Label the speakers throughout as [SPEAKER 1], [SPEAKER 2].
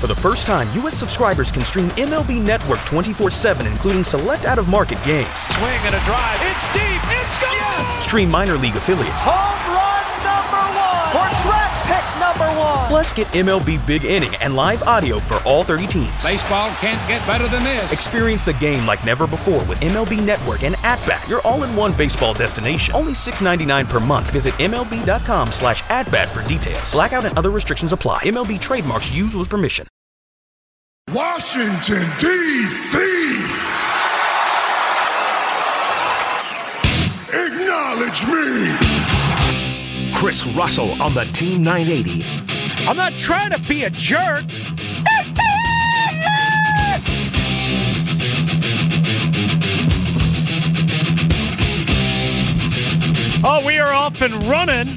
[SPEAKER 1] For the first time, U.S. subscribers can stream MLB Network 24/7, including select out-of-market games.
[SPEAKER 2] Swing and a drive. It's deep. It's gone. Yes!
[SPEAKER 1] Stream minor league affiliates.
[SPEAKER 2] Home run number 1. Or draft pick number 1.
[SPEAKER 1] Plus, get MLB Big Inning and live audio for all 30 teams.
[SPEAKER 2] Baseball can't get better than this.
[SPEAKER 1] Experience the game like never before with MLB Network and At-Bat, your all-in-one baseball destination. Only $6.99 per month. Visit MLB.com/at-bat for details. Blackout and other restrictions apply. MLB trademarks used with permission.
[SPEAKER 3] Washington, D.C. Acknowledge me.
[SPEAKER 4] Chris Russell on the Team 980.
[SPEAKER 5] I'm not trying to be a jerk. Oh, we are off and running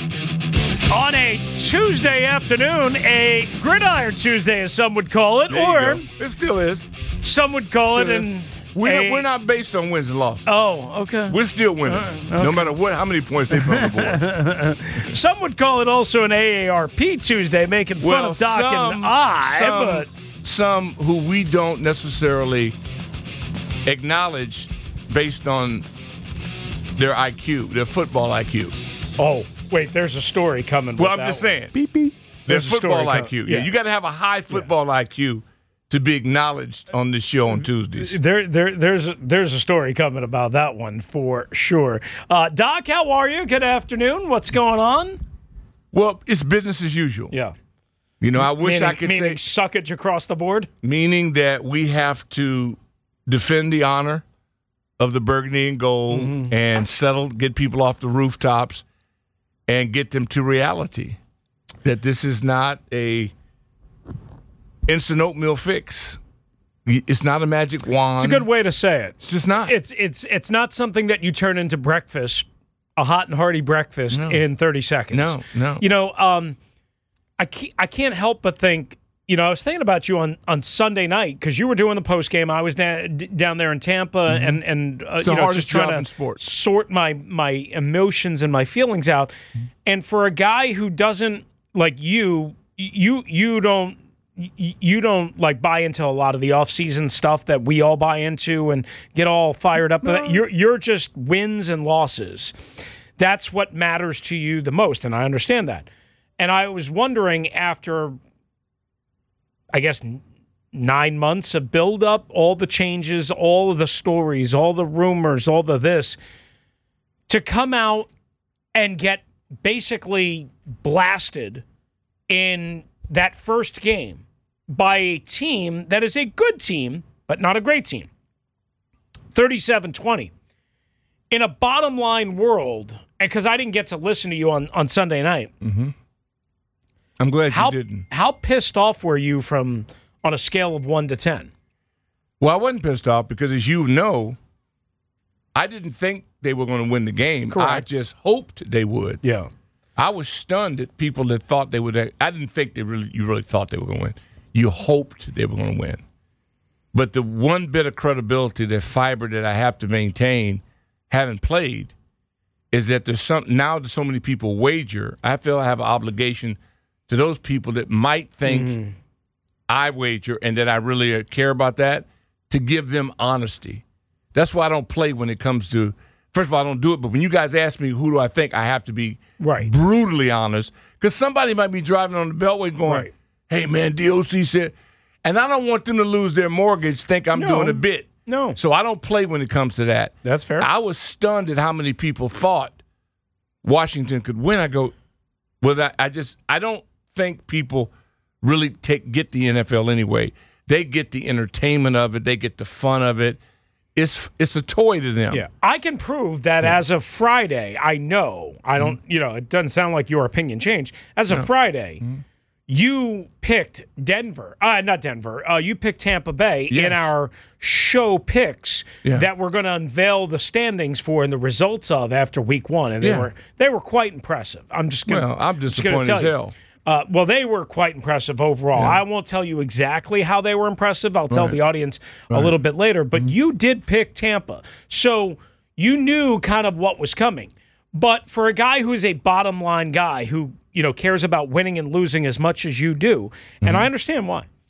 [SPEAKER 5] on a Tuesday afternoon, a Gridiron Tuesday, as some would call it, or
[SPEAKER 6] it still is.
[SPEAKER 5] Some would call it an.
[SPEAKER 6] We're not based on wins and losses.
[SPEAKER 5] Oh, okay.
[SPEAKER 6] We're still winning, no matter how many points they put on the board.
[SPEAKER 5] Some would call it also an AARP Tuesday, making fun of Doc and I. But
[SPEAKER 6] some who we don't necessarily acknowledge based on their IQ, their football IQ.
[SPEAKER 5] Oh, wait, there's a story coming.
[SPEAKER 6] Well, I'm just saying.
[SPEAKER 5] Beep, beep.
[SPEAKER 6] Their football IQ. Yeah, you got to have a high football IQ to be acknowledged on this show on Tuesdays.
[SPEAKER 5] There's a story coming about that one for sure. Doc, how are you? Good afternoon. What's going on?
[SPEAKER 6] Well, it's business as usual.
[SPEAKER 5] Yeah.
[SPEAKER 6] You know, I wish I could say
[SPEAKER 5] suckage across the board.
[SPEAKER 6] Meaning that we have to defend the honor of the burgundy and gold and get people off the rooftops and get them to reality. That this is not a instant oatmeal fix. It's not a magic wand.
[SPEAKER 5] It's a good way to say it.
[SPEAKER 6] It's just not.
[SPEAKER 5] It's not something that you turn into breakfast, a hot and hearty breakfast in 30 seconds.
[SPEAKER 6] No.
[SPEAKER 5] You know, I can't help but think, you know, I was thinking about you on Sunday night because you were doing the post game. I was down there in Tampa and
[SPEAKER 6] it's
[SPEAKER 5] you
[SPEAKER 6] the
[SPEAKER 5] know,
[SPEAKER 6] hardest
[SPEAKER 5] just trying
[SPEAKER 6] job
[SPEAKER 5] to
[SPEAKER 6] in sports.
[SPEAKER 5] Sort my emotions and my feelings out. And for a guy who doesn't like you don't like buy into a lot of the off-season stuff that we all buy into and get all fired up. No. You're just wins and losses. That's what matters to you the most, and I understand that. And I was wondering, after, I guess, 9 months of build-up, all the changes, all of the stories, all the rumors, all the this, to come out and get basically blasted in that first game by a team that is a good team, but not a great team. 37-20. In a bottom line world, and because I didn't get to listen to you on Sunday night.
[SPEAKER 6] Mm-hmm. I'm glad you didn't.
[SPEAKER 5] How pissed off were you on a scale of 1 to 10?
[SPEAKER 6] Well, I wasn't pissed off because, as you know, I didn't think they were going to win the game.
[SPEAKER 5] Correct.
[SPEAKER 6] I just hoped they would.
[SPEAKER 5] Yeah.
[SPEAKER 6] I was stunned at people that thought they would. I didn't think you really thought they were going to win. You hoped they were going to win. But the one bit of credibility, that fiber that I have to maintain, having played, is that there's so many people wager. I feel I have an obligation to those people that might think I wager and that I really care about that, to give them honesty. That's why I don't play when it comes to. First of all, I don't do it, but when you guys ask me who do I think, I have to be brutally honest, because somebody might be driving on the Beltway going, hey, man, DOC said, and I don't want them to lose their mortgage, think I'm doing a bit.
[SPEAKER 5] No.
[SPEAKER 6] So I don't play when it comes to that.
[SPEAKER 5] That's fair.
[SPEAKER 6] I was stunned at how many people thought Washington could win. I go, well, I don't think people really get the NFL anyway. They get the entertainment of it. They get the fun of it. It's a toy to them.
[SPEAKER 5] Yeah, I can prove that as of Friday. I know. I don't. You know, it doesn't sound like your opinion changed. As of Friday, you picked Denver. Not Denver. You picked Tampa Bay in our show picks that we're going to unveil the standings for and the results of after week 1, and they were quite impressive. I'm disappointed
[SPEAKER 6] as hell.
[SPEAKER 5] Well, they were quite impressive overall.
[SPEAKER 6] Yeah.
[SPEAKER 5] I won't tell you exactly how they were impressive. I'll tell the audience a little bit later. But you did pick Tampa. So you knew kind of what was coming. But for a guy who's a bottom line guy who, you know, cares about winning and losing as much as you do, and I understand why.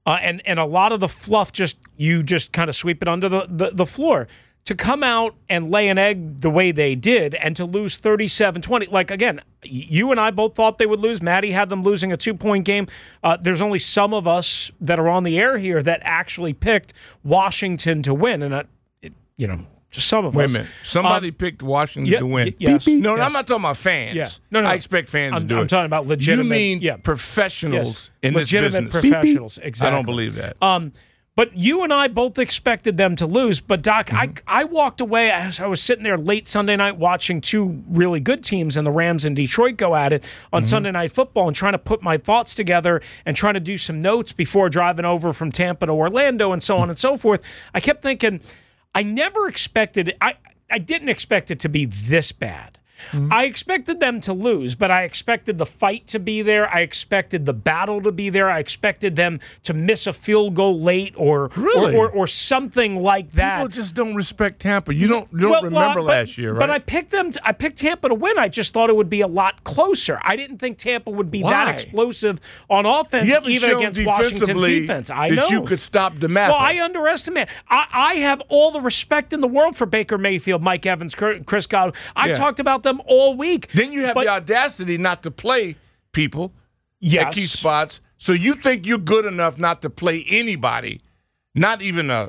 [SPEAKER 5] and a lot of the fluff you just kind of sweep it under the floor. To come out and lay an egg the way they did and to lose 37-20, like, again, you and I both thought they would lose. Maddie had them losing a 2-point game. There's only some of us that are on the air here that actually picked Washington to win, and just some of us.
[SPEAKER 6] Wait a minute. Somebody picked Washington to win.
[SPEAKER 5] Yes.
[SPEAKER 6] No,
[SPEAKER 5] Yes.
[SPEAKER 6] I'm not talking about fans.
[SPEAKER 5] Yeah. No.
[SPEAKER 6] I expect fans to do it.
[SPEAKER 5] I'm talking about legitimate.
[SPEAKER 6] You mean professionals in
[SPEAKER 5] legitimate
[SPEAKER 6] this business.
[SPEAKER 5] professionals. Exactly.
[SPEAKER 6] I don't believe that.
[SPEAKER 5] But you and I both expected them to lose. But, Doc, I walked away as I was sitting there late Sunday night watching two really good teams and the Rams and Detroit go at it on Sunday Night Football and trying to put my thoughts together and trying to do some notes before driving over from Tampa to Orlando and so on and so forth. I kept thinking, I never expected – I didn't expect it to be this bad. I expected them to lose, but I expected the fight to be there. I expected the battle to be there. I expected them to miss a field goal late or something like that.
[SPEAKER 6] People just don't respect Tampa. You don't remember last year, right?
[SPEAKER 5] But I picked Tampa to win. I just thought it would be a lot closer. I didn't think Tampa would be that explosive on offense, even against Washington's defense. I know
[SPEAKER 6] you could stop the math.
[SPEAKER 5] Well, I underestimate. I have all the respect in the world for Baker Mayfield, Mike Evans, Chris Godwin. I talked about them all week.
[SPEAKER 6] Then you have the audacity not to play people at key spots. So you think you're good enough not to play anybody, not even a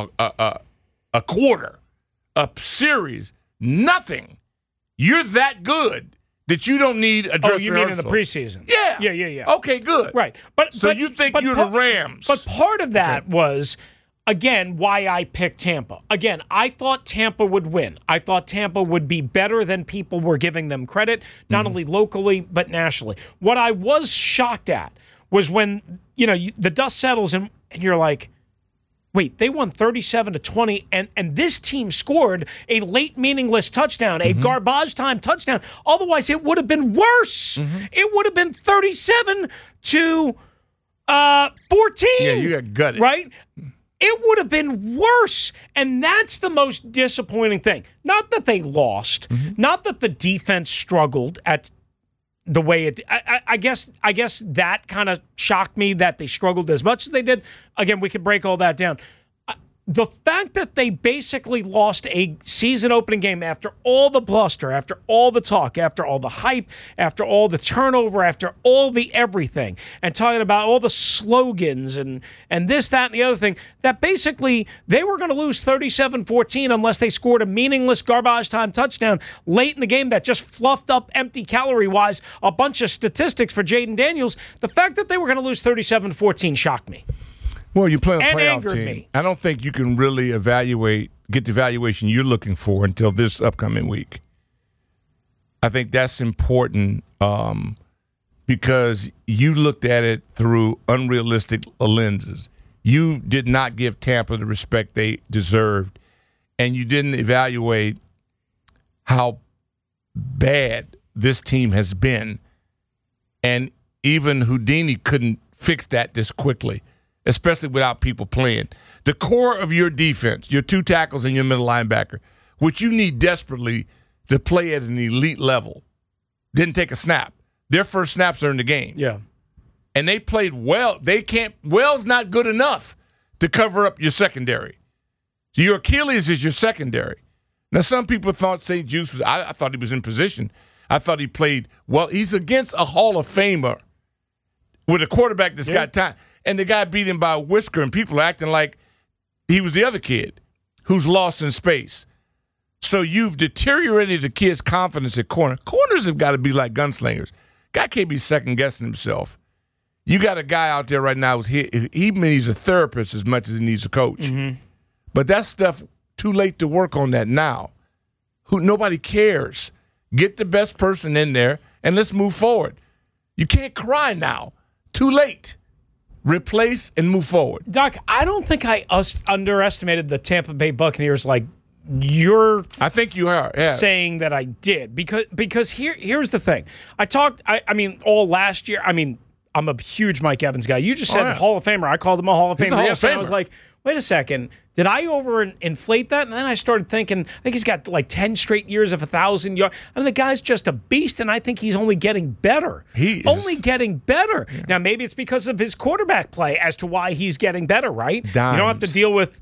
[SPEAKER 6] quarter, a series, nothing. You're that good that you don't need a dress
[SPEAKER 5] you
[SPEAKER 6] rehearsal.
[SPEAKER 5] mean in the preseason?
[SPEAKER 6] Yeah.
[SPEAKER 5] Yeah.
[SPEAKER 6] Okay, good.
[SPEAKER 5] Right. But
[SPEAKER 6] you think you're the Rams.
[SPEAKER 5] But part of that was, again, why I picked Tampa. Again, I thought Tampa would win. I thought Tampa would be better than people were giving them credit, not only locally but nationally. What I was shocked at was when, the dust settles and you're like, wait, they won 37-20, and this team scored a late meaningless touchdown, a garbage time touchdown. Otherwise, it would have been worse. It would have been 37-14.
[SPEAKER 6] Yeah, you got gutted.
[SPEAKER 5] Right? It would have been worse. And that's the most disappointing thing. Not that they lost, not that the defense struggled at the way it I guess that kind of shocked me that they struggled as much as they did. Again, we could break all that down. The fact that they basically lost a season opening game after all the bluster, after all the talk, after all the hype, after all the turnover, after all the everything, and talking about all the slogans and this, that, and the other thing, that basically they were going to lose 37-14 unless they scored a meaningless garbage time touchdown late in the game that just fluffed up empty calorie-wise a bunch of statistics for Jaden Daniels. The fact that they were going to lose 37-14 shocked me.
[SPEAKER 6] Well, you play a
[SPEAKER 5] and
[SPEAKER 6] playoff
[SPEAKER 5] angered
[SPEAKER 6] team.
[SPEAKER 5] Me.
[SPEAKER 6] I don't think you can really get the evaluation you're looking for until this upcoming week. I think that's important because you looked at it through unrealistic lenses. You did not give Tampa the respect they deserved, and you didn't evaluate how bad this team has been. And even Houdini couldn't fix that this quickly, especially without people playing. The core of your defense, your two tackles and your middle linebacker, which you need desperately to play at an elite level, didn't take a snap. Their first snaps are in the game.
[SPEAKER 5] Yeah.
[SPEAKER 6] And they played well. Well's not good enough to cover up your secondary. So your Achilles is your secondary. Now, some people thought St. Juice was, I thought he was in position. I thought he played well. He's against a Hall of Famer with a quarterback that's got time. And the guy beat him by a whisker, and people are acting like he was the other kid who's lost in space. So you've deteriorated the kid's confidence at corner. Corners have got to be like gunslingers. Guy can't be second-guessing himself. You got a guy out there right now who's he needs a therapist as much as he needs a coach. But that stuff, too late to work on that now. Nobody cares. Get the best person in there, and let's move forward. You can't cry now. Too late. Replace and move forward.
[SPEAKER 5] Doc, I don't think I underestimated the Tampa Bay Buccaneers like you're
[SPEAKER 6] I think you are
[SPEAKER 5] saying that I did. Because here's the thing. I mean, all last year, I'm a huge Mike Evans guy. You just said Hall of Famer. I called him a Hall of Famer.
[SPEAKER 6] He's a Hall of Famer.
[SPEAKER 5] I was like, wait a second, did I overinflate that? And then I started thinking, I think he's got like 10 straight years of 1,000 yards. I mean, the guy's just a beast, and I think he's only getting better.
[SPEAKER 6] He is.
[SPEAKER 5] Only getting better. Yeah. Now, maybe it's because of his quarterback play as to why he's getting better, right?
[SPEAKER 6] Dimes.
[SPEAKER 5] You don't have to deal with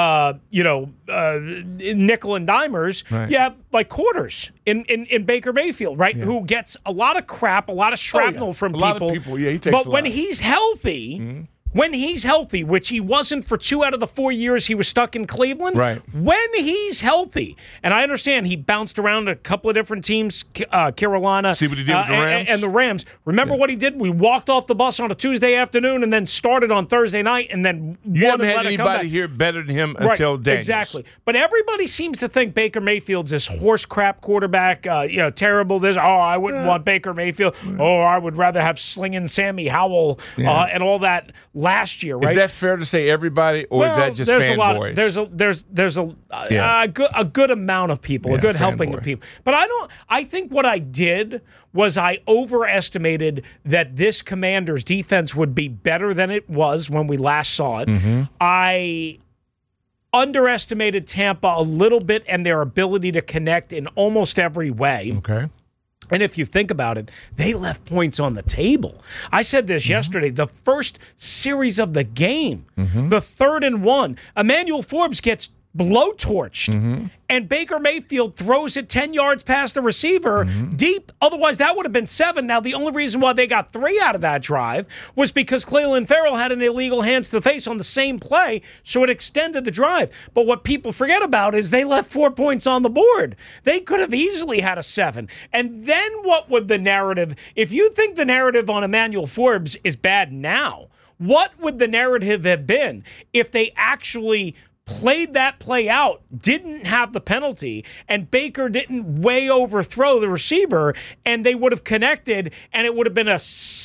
[SPEAKER 5] nickel and dimers.
[SPEAKER 6] Right.
[SPEAKER 5] You have like quarters in Baker Mayfield, right? Yeah. Who gets a lot of crap, a lot of shrapnel from people.
[SPEAKER 6] A lot of people, yeah, he takes
[SPEAKER 5] but
[SPEAKER 6] a lot.
[SPEAKER 5] when he's healthy, when he's healthy, which he wasn't for 2 out of the 4 years he was stuck in Cleveland,
[SPEAKER 6] right.
[SPEAKER 5] When he's healthy, and I understand he bounced around a couple of different teams, Carolina,
[SPEAKER 6] see what he did with the Rams?
[SPEAKER 5] And the Rams. Remember what he did? We walked off the bus on a Tuesday afternoon and then started on Thursday night, and then
[SPEAKER 6] you haven't had anybody here better than him until Daniels.
[SPEAKER 5] Exactly. But everybody seems to think Baker Mayfield's this horse crap quarterback, terrible. I wouldn't want Baker Mayfield. Oh, I would rather have slinging Sammy Howell and all that last year, right?
[SPEAKER 6] Is that fair to say everybody, or is that just fanboys?
[SPEAKER 5] There's a good amount of people, a good helping of people. But I think what I did was I overestimated that this Commanders defense would be better than it was when we last saw it. Mm-hmm. I underestimated Tampa a little bit and their ability to connect in almost every way.
[SPEAKER 6] Okay.
[SPEAKER 5] And if you think about it, they left points on the table. I said this yesterday. The first series of the game, the 3rd and 1, Emmanuel Forbes gets blowtorched, and Baker Mayfield throws it 10 yards past the receiver deep. Otherwise, that would have been 7. Now, the only reason why they got 3 out of that drive was because Clelin Ferrell had an illegal hands to the face on the same play, so it extended the drive. But what people forget about is they left 4 points on the board. They could have easily had a 7. And then what would the narrative, if you think the narrative on Emmanuel Forbes is bad now, what would the narrative have been if they actually played that play out, didn't have the penalty, and Baker didn't way overthrow the receiver, and they would have connected, and it would have been a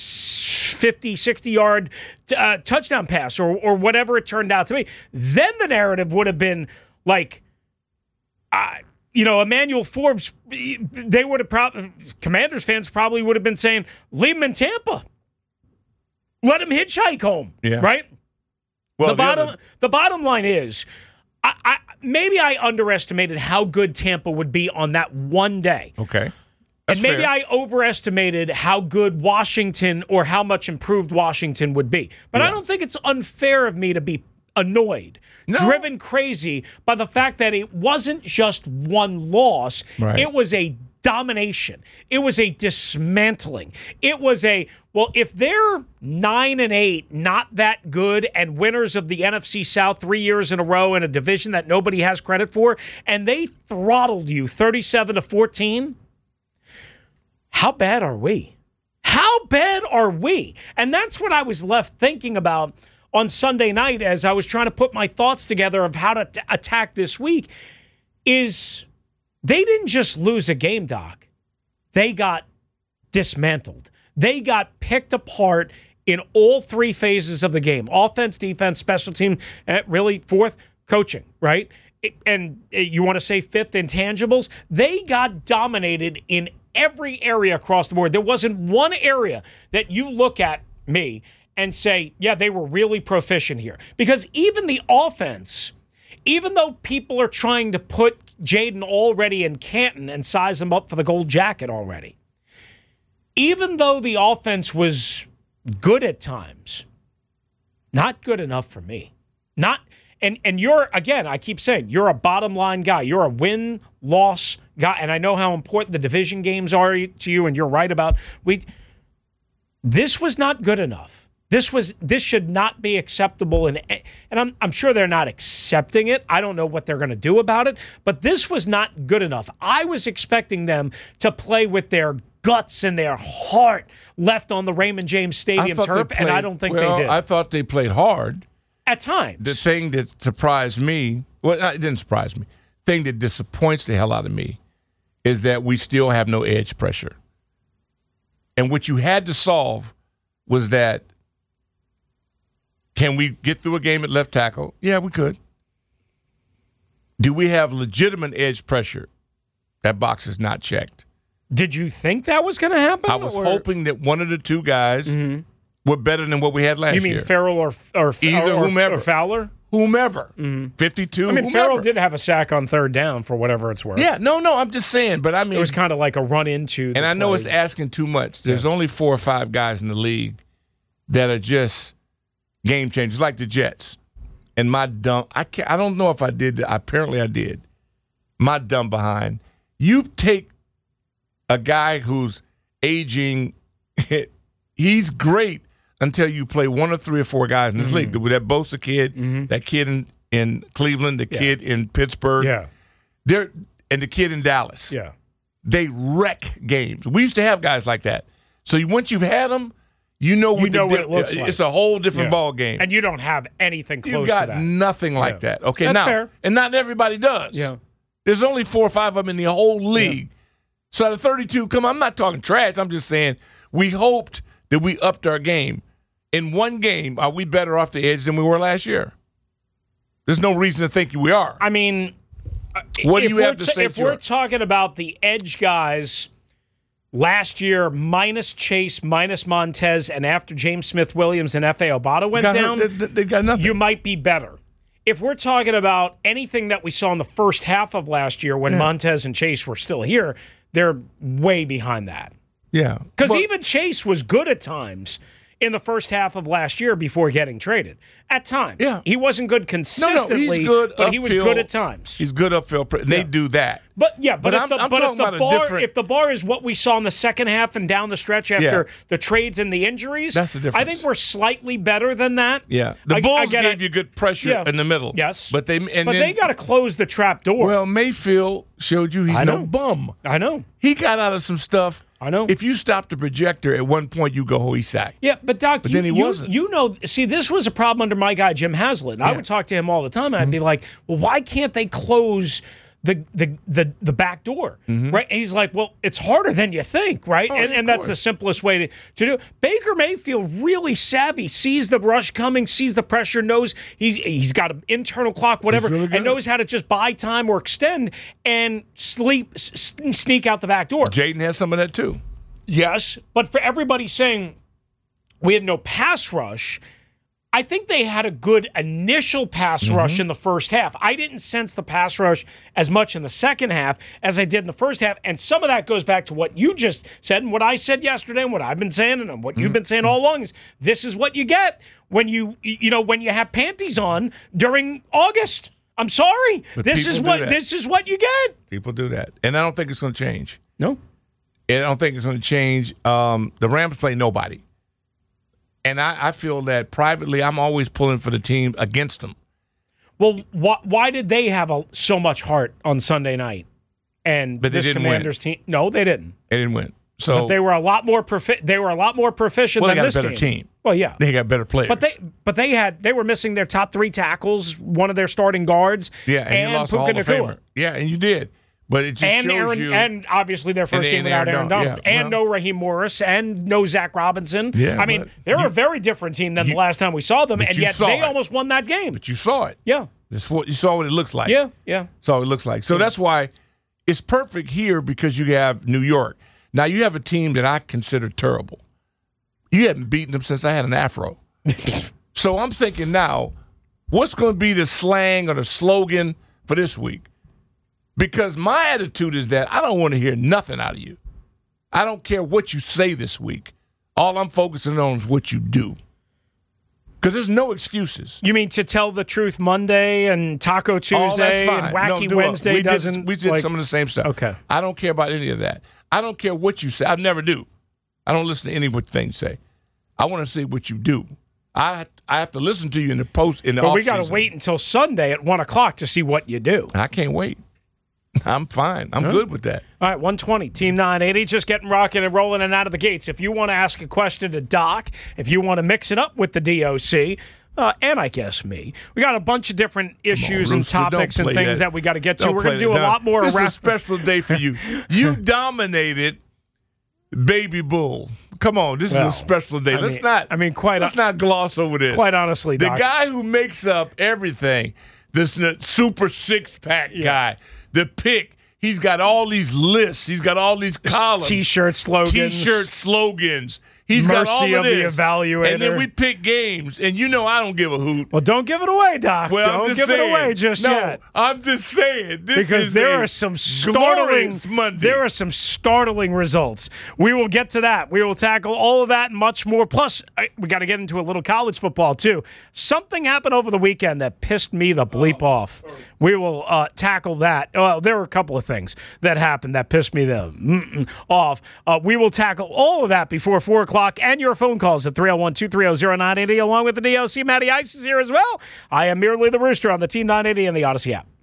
[SPEAKER 5] 50, 60-yard touchdown pass or whatever it turned out to be? Then the narrative would have been like, Emmanuel Forbes, they would have Commanders fans probably would have been saying, leave him in Tampa. Let him hitchhike home, right? Well, the bottom line is, maybe I underestimated how good Tampa would be on that one day.
[SPEAKER 6] Okay.
[SPEAKER 5] That's and maybe fair. I overestimated how good Washington or how much improved Washington would be. But I don't think it's unfair of me to be annoyed, driven crazy by the fact that it wasn't just one loss. Right. It was a domination. It was a dismantling. It was if they're 9-8, not that good, and winners of the NFC South 3 years in a row in a division that nobody has credit for, and they throttled you 37-14, how bad are we? How bad are we? And that's what I was left thinking about on Sunday night as I was trying to put my thoughts together of how to attack this week is they didn't just lose a game, Doc. They got dismantled. They got picked apart in all 3 phases of the game. Offense, defense, special team, really 4th, coaching, right? And you want to say 5th, intangibles? They got dominated in every area across the board. There wasn't one area that you look at me and say, yeah, they were really proficient here. Because even the offense, even though people are trying to put Jaden already in Canton and size him up for the gold jacket already, even though the offense was good at times, not good enough for me. And you're, again, I keep saying, you're a bottom line guy. You're a win-loss guy. And I know how important the division games are to you, and you're right about this was not good enough. This should not be acceptable, and I'm sure they're not accepting it. I don't know what they're going to do about it, but this was not good enough. I was expecting them to play with their guts and their heart left on the Raymond James Stadium turf, and I don't think they did.
[SPEAKER 6] I thought they played hard.
[SPEAKER 5] At times.
[SPEAKER 6] The thing that surprised me, well, it didn't surprise me. The thing that disappoints the hell out of me is that we still have no edge pressure. And what you had to solve was that, can we get through a game at left tackle? Yeah, we could. Do we have legitimate edge pressure? That box is not checked.
[SPEAKER 5] Did you think that was going to happen?
[SPEAKER 6] I was hoping that one of the 2 guys were better than what we had last year.
[SPEAKER 5] You mean Ferrell or
[SPEAKER 6] either whomever,
[SPEAKER 5] or Fowler?
[SPEAKER 6] whomever, 52.
[SPEAKER 5] I mean,
[SPEAKER 6] whomever.
[SPEAKER 5] Farrell did have a sack on third down for whatever it's worth.
[SPEAKER 6] Yeah, no, I'm just saying. But I mean,
[SPEAKER 5] It was kind of like a run into.
[SPEAKER 6] And I know it's asking too much. There's only 4 or 5 guys in the league that are just game changers, like the Jets. And my dumb, I don't know if I did. Apparently, I did. My dumb behind. You take a guy who's aging. He's great until you play 1 or 3 or 4 guys in this league. With that Bosa kid, that kid in Cleveland, the kid in Pittsburgh, and the kid in Dallas.
[SPEAKER 5] Yeah.
[SPEAKER 6] They wreck games. We used to have guys like that. So once you've had them, you know what
[SPEAKER 5] it looks like.
[SPEAKER 6] It's a whole different ball game.
[SPEAKER 5] And you don't have anything close
[SPEAKER 6] You got
[SPEAKER 5] to that.
[SPEAKER 6] nothing like that. Okay,
[SPEAKER 5] That's
[SPEAKER 6] now,
[SPEAKER 5] fair.
[SPEAKER 6] and not everybody does.
[SPEAKER 5] Yeah.
[SPEAKER 6] There's only 4 or 5 of them in the whole league. So out of 32, I'm not talking trash. I'm just saying we hoped that we upped our game. In one game, are we better off the edge than we were last year? There's no reason to think we are.
[SPEAKER 5] I mean,
[SPEAKER 6] what do you have to say?
[SPEAKER 5] If we're talking about the edge guys last year, minus Chase, minus Montez, and after James Smith-Williams and F.A. Obata went down,
[SPEAKER 6] they got nothing.
[SPEAKER 5] You might be better. If we're talking about anything that we saw in the first half of last year when Montez and Chase were still here, they're way behind that.
[SPEAKER 6] Yeah.
[SPEAKER 5] Because even Chase was good at times in the first half of last year before getting traded. At times.
[SPEAKER 6] Yeah.
[SPEAKER 5] He wasn't good consistently,
[SPEAKER 6] he's good
[SPEAKER 5] but he was
[SPEAKER 6] upfield.
[SPEAKER 5] good at times.
[SPEAKER 6] He's good upfield. And they do that.
[SPEAKER 5] But
[SPEAKER 6] if
[SPEAKER 5] the bar is what we saw in the second half and down the stretch after the trades and the injuries,
[SPEAKER 6] that's the difference.
[SPEAKER 5] I think we're slightly better than that.
[SPEAKER 6] Yeah. The Bulls gave you good pressure in the middle.
[SPEAKER 5] Yes.
[SPEAKER 6] But they
[SPEAKER 5] got to close the trap door.
[SPEAKER 6] Well, Mayfield showed you he's no bum.
[SPEAKER 5] I know.
[SPEAKER 6] He got out of some stuff.
[SPEAKER 5] I know.
[SPEAKER 6] If you stop the projector at one point, you go, oh, he's sacked.
[SPEAKER 5] Yeah, but Doc,
[SPEAKER 6] then he wasn't.
[SPEAKER 5] See, this was a problem under my guy, Jim Haslett. I would talk to him all the time, and I'd be like, well, why can't they close the back door, right? And he's like, well, it's harder than you think, right? And that's the simplest way to do it. Baker Mayfield, really savvy, sees the rush coming, sees the pressure, knows he's got an internal clock, whatever,
[SPEAKER 6] really
[SPEAKER 5] and knows how to just buy time or extend and sneak out the back door.
[SPEAKER 6] Jaden has some of that too.
[SPEAKER 5] Yes, but for everybody saying we had no pass rush, I think they had a good initial pass rush in the first half. I didn't sense the pass rush as much in the second half as I did in the first half, and some of that goes back to what you just said and what I said yesterday and what I've been saying and what you've been saying all along is this is what you get when you have panties on during August. I'm sorry.
[SPEAKER 6] But
[SPEAKER 5] this is what you get.
[SPEAKER 6] People do that. And I don't think it's going to change.
[SPEAKER 5] No.
[SPEAKER 6] I don't think it's going to change. The Rams play nobody. And I feel that privately I'm always pulling for the team against them.
[SPEAKER 5] Well, why did they have so much heart on Sunday night?
[SPEAKER 6] But
[SPEAKER 5] this Commanders team, no, they didn't.
[SPEAKER 6] They didn't win. So
[SPEAKER 5] but they were a lot more proficient than this
[SPEAKER 6] team. They got a better team.
[SPEAKER 5] Well, yeah,
[SPEAKER 6] they got better players.
[SPEAKER 5] But they were missing their top 3 tackles, one of their starting guards.
[SPEAKER 6] Yeah, and you lost a Hall of Famer. Yeah, and you did. But it just shows you.
[SPEAKER 5] And obviously their first game without Aaron Donald.
[SPEAKER 6] Yeah,
[SPEAKER 5] no Raheem Morris and no Zach Robinson.
[SPEAKER 6] Yeah,
[SPEAKER 5] I mean, they're a very different team than the last time we saw them, and yet they almost won that game.
[SPEAKER 6] But you saw it.
[SPEAKER 5] Yeah.
[SPEAKER 6] You saw what it looks like.
[SPEAKER 5] Yeah.
[SPEAKER 6] Saw what it looks like. So that's why it's perfect here because you have New York. Now you have a team that I consider terrible. You haven't beaten them since I had an afro. So I'm thinking now, what's going to be the slang or the slogan for this week? Because my attitude is that I don't want to hear nothing out of you. I don't care what you say this week. All I'm focusing on is what you do. Because there's no excuses.
[SPEAKER 5] You mean to tell the truth Monday and Taco Tuesday and Wacky Wednesday
[SPEAKER 6] we did some of the same stuff.
[SPEAKER 5] Okay.
[SPEAKER 6] I don't care about any of that. I don't care what you say. I never do. I don't listen to any what things say. I want to see what you do. I have to listen to you in the post in the
[SPEAKER 5] But we got to wait until Sunday at 1:00 to see what you do.
[SPEAKER 6] I can't wait. I'm fine. I'm good with that.
[SPEAKER 5] All right, 120, Team 980, just getting rocking and rolling and out of the gates. If you want to ask a question to Doc, if you want to mix it up with the DOC, and I guess me, we got a bunch of different issues and topics and things that we got to get to. We're going to do a lot more.
[SPEAKER 6] This is a special day for you. You dominated Baby Bull. Come on, this is a special day. Let's not gloss over this.
[SPEAKER 5] Quite honestly,
[SPEAKER 6] the
[SPEAKER 5] Doc.
[SPEAKER 6] guy who makes up everything, this super six-pack guy, the pick, he's got all these lists. He's got all these columns.
[SPEAKER 5] T-shirt slogans.
[SPEAKER 6] He He's got all
[SPEAKER 5] Mercy
[SPEAKER 6] of
[SPEAKER 5] of the
[SPEAKER 6] this.
[SPEAKER 5] evaluator.
[SPEAKER 6] And then we pick games, and I don't give a hoot.
[SPEAKER 5] Well, don't give it away, Doc.
[SPEAKER 6] Well,
[SPEAKER 5] Don't give it away just yet.
[SPEAKER 6] I'm just saying. This
[SPEAKER 5] Because
[SPEAKER 6] is
[SPEAKER 5] there
[SPEAKER 6] a
[SPEAKER 5] are some
[SPEAKER 6] glorious
[SPEAKER 5] startling
[SPEAKER 6] Monday.
[SPEAKER 5] there are some startling results. We will get to that. We will tackle all of that and much more. Plus, we got to get into a little college football too. Something happened over the weekend that pissed me the bleep off. We will tackle that. Well, there were a couple of things that happened that pissed me off. We will tackle all of that before 4 o'clock, and your phone calls at 301-230-0980, along with the DOC. Matty Ice is here as well. I am merely the Rooster on the Team 980 and the Odyssey app.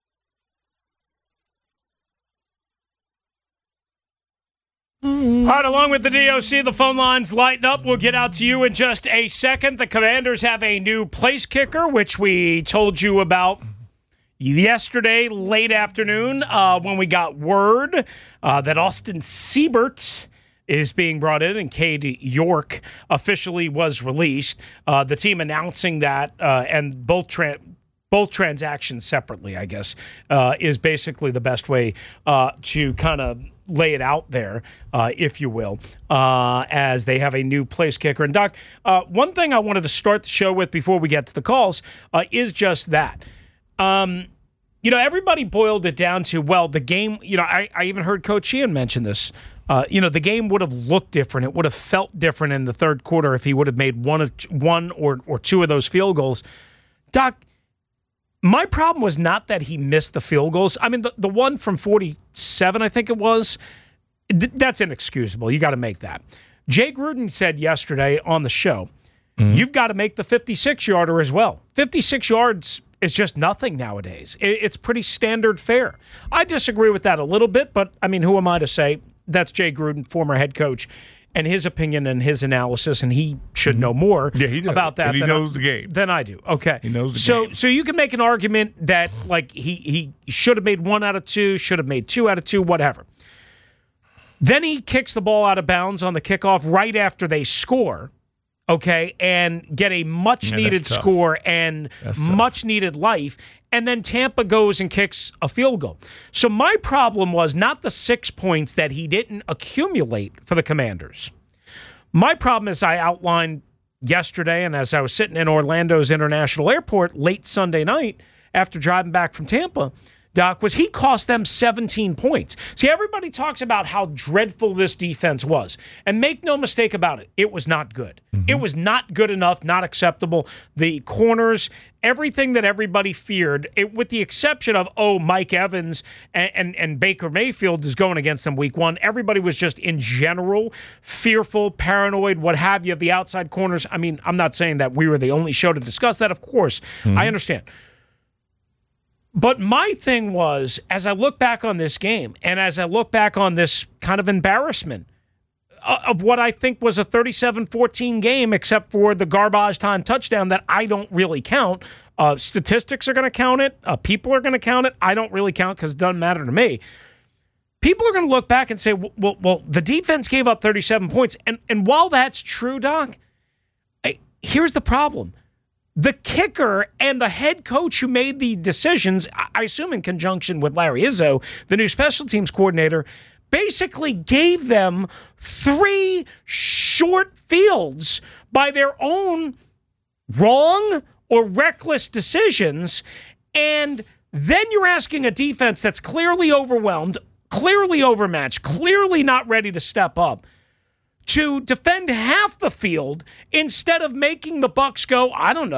[SPEAKER 5] All right, along with the DOC, the phone lines lighten up. We'll get out to you in just a second. The Commanders have a new place kicker, which we told you about yesterday, late afternoon, when we got word that Austin Siebert is being brought in and Cade York officially was released. The team announcing that, and both transactions separately, I guess, is basically the best way to kind of lay it out there, if you will, as they have a new place kicker. And, Doc, one thing I wanted to start the show with before we get to the calls is just that. Everybody boiled it down to, well, the game, I even heard Coach Sheehan mention this. The game would have looked different. It would have felt different in the third quarter if he would have made one or two of those field goals. Doc, my problem was not that he missed the field goals. I mean, the one from 47, I think it was, that's inexcusable. You got to make that. Jay Gruden said yesterday on the show, you've got to make the 56-yarder as well. 56 yards is just nothing nowadays. It's pretty standard fare. I disagree with that a little bit, but, I mean, who am I to say? That's Jay Gruden, former head coach, and his opinion and his analysis, and he should know more about that.
[SPEAKER 6] And he knows the game.
[SPEAKER 5] Than I do. Okay.
[SPEAKER 6] He knows the game.
[SPEAKER 5] So you can make an argument that, like, he should have made 1 out of 2, should have made 2 out of 2, whatever. Then he kicks the ball out of bounds on the kickoff right after they score, okay, and get a much-needed score and much-needed life, and then Tampa goes and kicks a field goal. So my problem was not the 6 points that he didn't accumulate for the Commanders. My problem, as I outlined yesterday and as I was sitting in Orlando's International Airport late Sunday night after driving back from Tampa, Doc, was he cost them 17 points. See, everybody talks about how dreadful this defense was. And make no mistake about it, it was not good. It was not good enough, not acceptable. The corners, everything that everybody feared, with the exception of, Mike Evans and Baker Mayfield is going against them week 1. Everybody was just, in general, fearful, paranoid, what have you, of the outside corners. I mean, I'm not saying that we were the only show to discuss that, of course. I understand. But my thing was, as I look back on this game and as I look back on this kind of embarrassment of what I think was a 37-14 game, except for the garbage time touchdown that I don't really count. Statistics are going to count it. People are going to count it. I don't really count because it doesn't matter to me. People are going to look back and say, well, the defense gave up 37 points. And while that's true, Doc, here's the problem. The kicker and the head coach who made the decisions, I assume in conjunction with Larry Izzo, the new special teams coordinator, basically gave them 3 short fields by their own wrong or reckless decisions. And then you're asking a defense that's clearly overwhelmed, clearly overmatched, clearly not ready to step up, to defend half the field. Instead of making the Bucs go,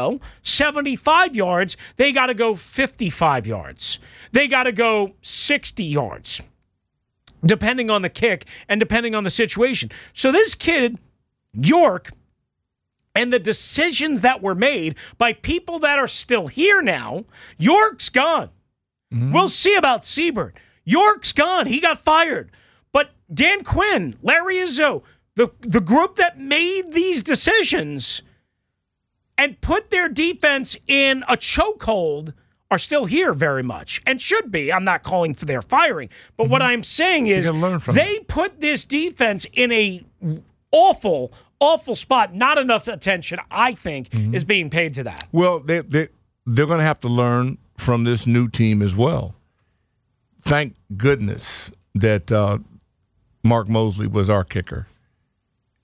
[SPEAKER 5] 75 yards, they got to go 55 yards. They got to go 60 yards, depending on the kick and depending on the situation. So this kid, York, and the decisions that were made by people that are still here now, York's gone. We'll see about Siebert. York's gone. He got fired. But Dan Quinn, Larry Izzo, the group that made these decisions and put their defense in a chokehold are still here very much and should be. I'm not calling for their firing. But what I'm saying is they put this defense in a awful spot. Not enough attention, I think, is being paid to that.
[SPEAKER 6] Well, they're going to have to learn from this new team as well. Thank goodness that Mark Mosley was our kicker.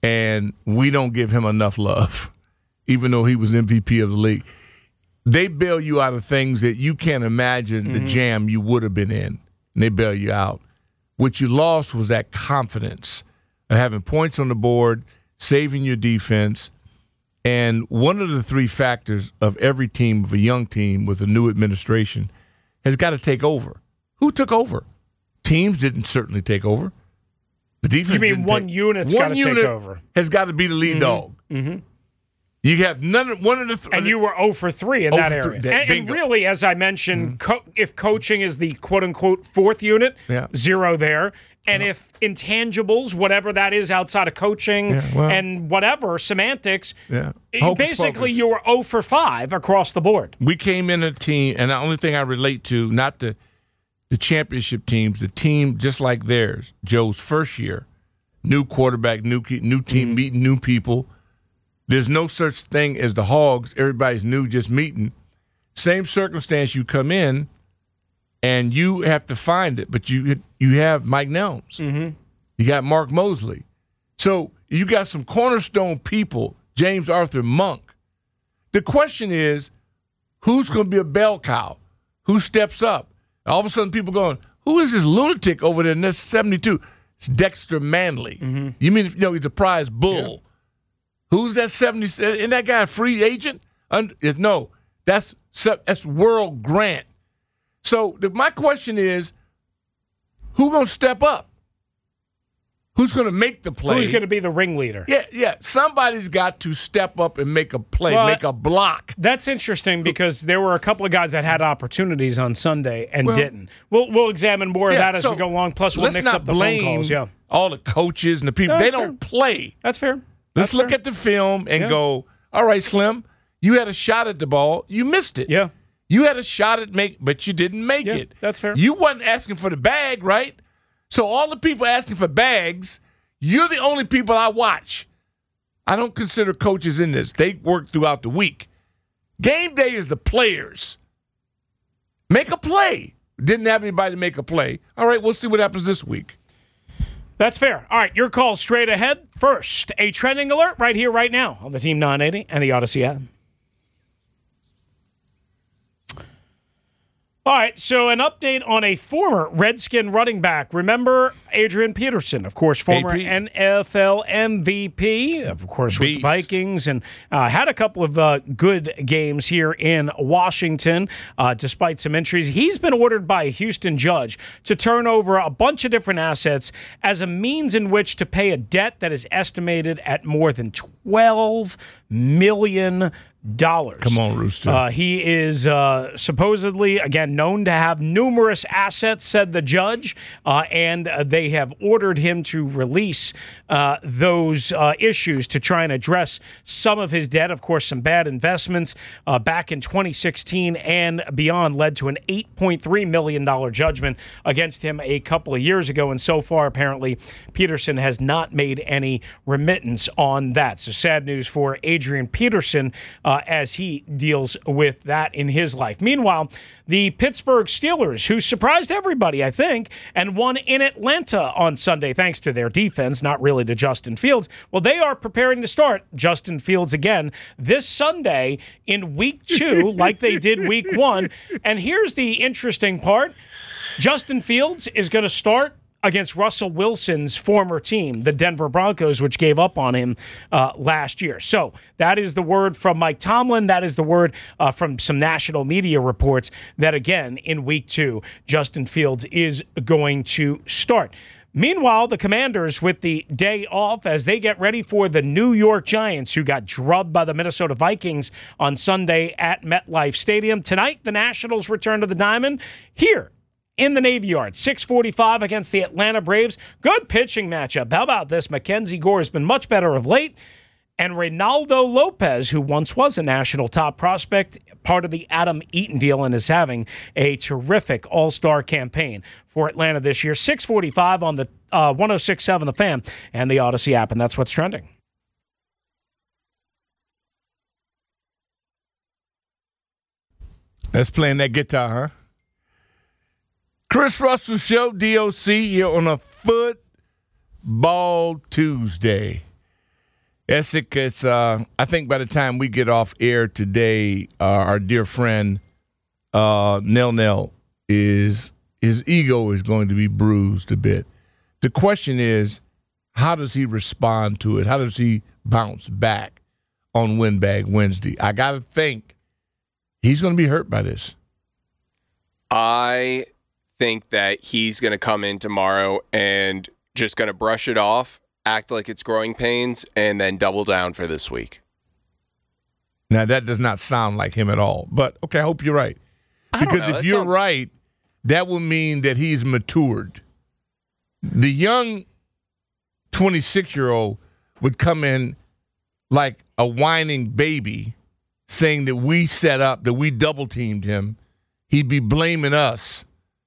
[SPEAKER 6] and we don't give him enough love, even though he was MVP of the league. They bail you out of things that you can't imagine the jam you would have been in, and they bail you out. What you lost was that confidence of having points on the board, saving your defense, and one of the three factors of every team, of a young team with a new administration, has got to take over. Who took over? Teams didn't certainly take over. The defense.
[SPEAKER 5] You mean one unit's got to take over?
[SPEAKER 6] Has got to be the lead dog. Mm-hmm. You have one of the
[SPEAKER 5] and you were 0 for 3 in that area. And
[SPEAKER 6] bingo.
[SPEAKER 5] really, as I mentioned, if coaching is the quote-unquote fourth unit, 0 there. And if intangibles, whatever that is outside of coaching and whatever, semantics, basically you were 0 for 5 across the board.
[SPEAKER 6] We came in a team, and the only thing I relate to, not the championship teams, the team just like theirs, Joe's first year, new quarterback, new team, meeting new people. There's no such thing as the Hogs. Everybody's new, just meeting. Same circumstance, you come in, and you have to find it. But you have Mike Nelms. Mm-hmm. You got Mark Mosley. So you got some cornerstone people, James Arthur Monk. The question is, who's going to be a bell cow? Who steps up? And all of a sudden people going, who is this lunatic over there in this 72? It's Dexter Manley. Mm-hmm. You mean, he's a prize bull. Yeah. Who's that 70? Isn't that guy a free agent? No, that's World Grant. So my question is, who's going to step up? Who's going to make the play?
[SPEAKER 5] Who's going to be the ringleader?
[SPEAKER 6] Yeah. Somebody's got to step up and make a play, make a block.
[SPEAKER 5] That's interesting because there were a couple of guys that had opportunities on Sunday and didn't. We'll examine more of that as we go along. Plus, we'll mix up the phone calls. Yeah.
[SPEAKER 6] All the coaches and the people. They don't play.
[SPEAKER 5] That's fair.
[SPEAKER 6] Let's look at the film and go, all right, Slim, you had a shot at the ball. You missed it.
[SPEAKER 5] Yeah.
[SPEAKER 6] You had a shot at but you didn't make it.
[SPEAKER 5] That's fair.
[SPEAKER 6] You wasn't asking for the bag, right? So all the people asking for bags, you're the only people I watch. I don't consider coaches in this. They work throughout the week. Game day is the players. Make a play. Didn't have anybody to make a play. All right, we'll see what happens this week.
[SPEAKER 5] That's fair. All right, your call straight ahead. First, a trending alert right here, right now on the Team 980 and the Odyssey app. All right, so an update on a former Redskin running back. Remember Adrian Peterson, of course, former NFL MVP, of course, with the Vikings, and had a couple of good games here in Washington, despite some injuries. He's been ordered by a Houston judge to turn over a bunch of different assets as a means in which to pay a debt that is estimated at more than $12 million.
[SPEAKER 6] Come on, Rooster.
[SPEAKER 5] He is supposedly, again, known to have numerous assets, said the judge, and they have ordered him to release those issues to try and address some of his debt. Of course, some bad investments back in 2016 and beyond led to an $8.3 million judgment against him a couple of years ago, and so far, apparently, Peterson has not made any remittance on that. So sad news for Adrian Peterson as he deals with that in his life. Meanwhile, the Pittsburgh Steelers, who surprised everybody, I think, and won in Atlanta on Sunday thanks to their defense, not really to Justin Fields. Well, they are preparing to start Justin Fields again this Sunday in Week 2 like they did Week 1. And here's the interesting part. Justin Fields is going to start against Russell Wilson's former team, the Denver Broncos, which gave up on him last year. So that is the word from Mike Tomlin. That is the word from some national media reports that, again, in Week 2, Justin Fields is going to start. Meanwhile, the Commanders with the day off as they get ready for the New York Giants, who got drubbed by the Minnesota Vikings on Sunday at MetLife Stadium. Tonight, the Nationals return to the Diamond here in the Navy Yard, 6:45 against the Atlanta Braves. Good pitching matchup. How about this? Mackenzie Gore has been much better of late. And Reynaldo Lopez, who once was a national top prospect, part of the Adam Eaton deal, and is having a terrific all-star campaign for Atlanta this year. 6:45 on the 106.7 The Fan and the Odyssey app, and that's what's trending.
[SPEAKER 6] That's playing that guitar, huh? Chris Russell Show, DOC, here on a Football Tuesday. Essick, it's, I think by the time we get off air today, our dear friend Nell his ego is going to be bruised a bit. The question is, how does he respond to it? How does he bounce back on Windbag Wednesday? I got to think he's going to be hurt by this.
[SPEAKER 7] I think that he's going to come in tomorrow and just going to brush it off, act like it's growing pains, and then double down for this week.
[SPEAKER 6] Now, that does not sound like him at all. But, okay, I hope you're right. Because if you're right, that will mean that he's matured. The young 26-year-old would come in like a whining baby saying that we set up, that we double-teamed him. He'd be blaming us,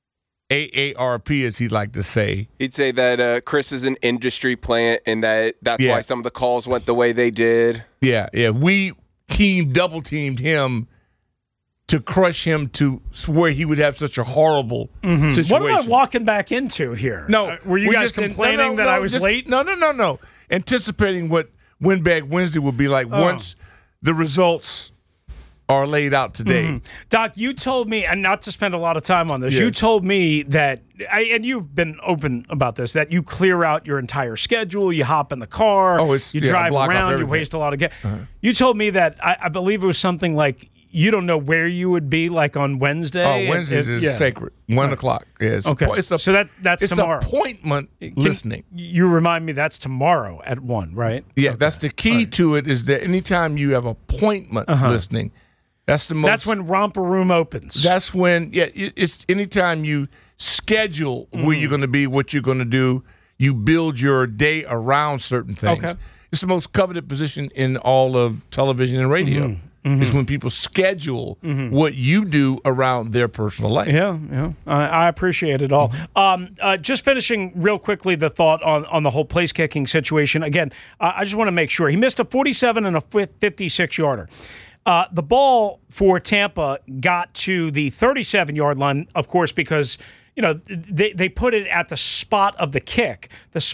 [SPEAKER 6] AARP, as he'd like to say.
[SPEAKER 7] He'd say that Chris is an industry plant and that's why some of the calls went the way they did.
[SPEAKER 6] Yeah. We double-teamed him to crush him to where he would have such a horrible situation.
[SPEAKER 5] What am I walking back into here?
[SPEAKER 6] No.
[SPEAKER 5] Were you guys complaining that I was late?
[SPEAKER 6] No. Anticipating what Windbag Wednesday will be like once the results are laid out today.
[SPEAKER 5] Doc, you told me, and not to spend a lot of time on this, you told me that, and you've been open about this, that you clear out your entire schedule, you hop in the car, you drive around, you waste a lot of gas. You told me that, I believe it was something like, you don't know where you would be, like on Wednesday.
[SPEAKER 6] Oh, Wednesdays is sacred. 1 o'clock. Yeah,
[SPEAKER 5] okay. So that's tomorrow.
[SPEAKER 6] It's appointment listening.
[SPEAKER 5] You remind me that's tomorrow at 1, right?
[SPEAKER 6] Yeah, that's the key to it, is that anytime you have appointment listening, that's the most.
[SPEAKER 5] That's when Romper Room opens.
[SPEAKER 6] That's when, it's anytime you schedule where you're going to be, what you're going to do, you build your day around certain things. Okay. It's the most coveted position in all of television and radio. Is when people schedule what you do around their personal life.
[SPEAKER 5] Yeah. I appreciate it all. Just finishing real quickly the thought on the whole place kicking situation. Again, I just want to make sure. He missed a 47 and a 56-yarder. The ball for Tampa got to the 37-yard line, of course, because they put it at the spot of the kick,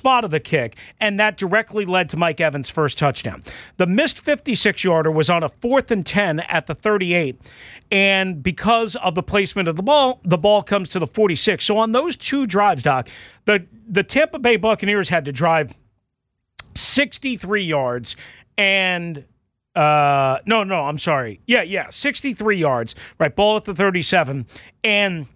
[SPEAKER 5] and that directly led to Mike Evans' first touchdown. The missed 56-yarder was on a 4th and 10 at the 38, and because of the placement of the ball comes to the 46. So on those two drives, Doc, the Tampa Bay Buccaneers had to drive 63 yards and... I'm sorry. Yeah, 63 yards, right? Ball at the 37, and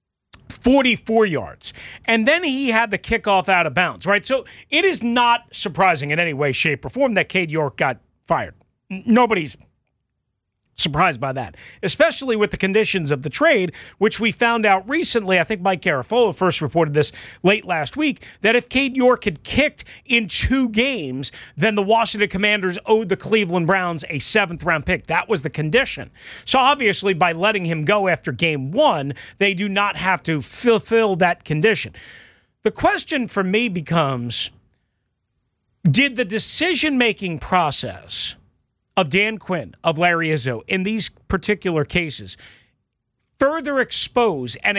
[SPEAKER 5] 44 yards. And then he had the kickoff out of bounds, right? So it is not surprising in any way, shape, or form that Cade York got fired. Nobody's surprised by that, especially with the conditions of the trade, which we found out recently. I think Mike Garafolo first reported this late last week, that if Cade York had kicked in 2 games, then the Washington Commanders owed the Cleveland Browns a 7th-round pick. That was the condition. So obviously, by letting him go after game 1, they do not have to fulfill that condition. The question for me becomes, did the decision-making process of Dan Quinn, of Larry Izzo, in these particular cases, further expose and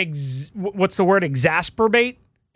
[SPEAKER 5] exasperate?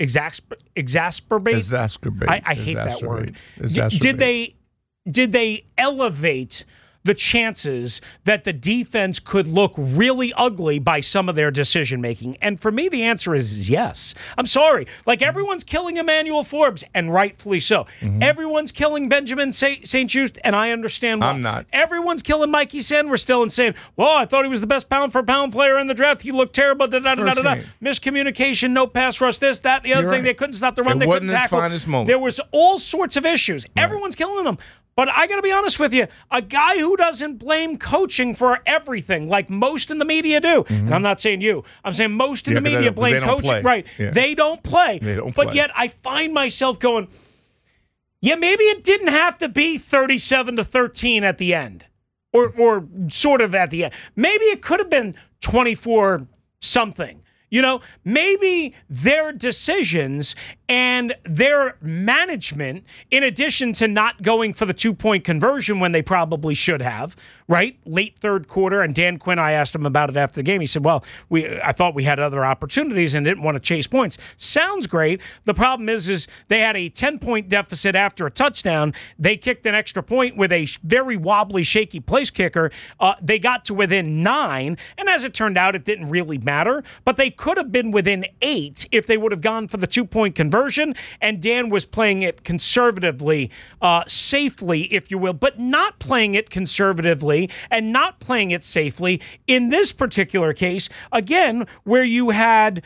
[SPEAKER 5] I hate that word. Did they elevate the chances that the defense could look really ugly by some of their decision-making? And for me, the answer is yes. I'm sorry. Like, everyone's killing Emmanuel Forbes, and rightfully so. Everyone's killing Benjamin St. Just, and I understand why.
[SPEAKER 6] I'm not.
[SPEAKER 5] Everyone's killing Mikey Sandverstill and saying, well, I thought he was the best pound-for-pound player in the draft. He looked terrible. Miscommunication, no pass rush, this, that, the other thing. Right. They couldn't stop the run. They couldn't tackle.
[SPEAKER 6] Finest moment.
[SPEAKER 5] There was all sorts of issues. Right. Everyone's killing them. But I got to be honest with you, a guy who doesn't blame coaching for everything, like most in the media do, and I'm not saying you, I'm saying most in the media blame coaching. Right. Yeah. They don't play. But yet I find myself going, maybe it didn't have to be 37-13 at the end, or sort of at the end. Maybe it could have been 24-something. Maybe their decisions and their management, in addition to not going for the 2-point conversion when they probably should have, right? Late third quarter, and Dan Quinn, I asked him about it after the game. He said, well, I thought we had other opportunities and didn't want to chase points. Sounds great. The problem is they had a 10-point deficit after a touchdown. They kicked an extra point with a very wobbly, shaky place kicker. They got to within 9, and as it turned out, it didn't really matter, but they could have been within 8 if they would have gone for the 2-point conversion, and Dan was playing it conservatively, safely, if you will, but not playing it conservatively and not playing it safely in this particular case, again, where you had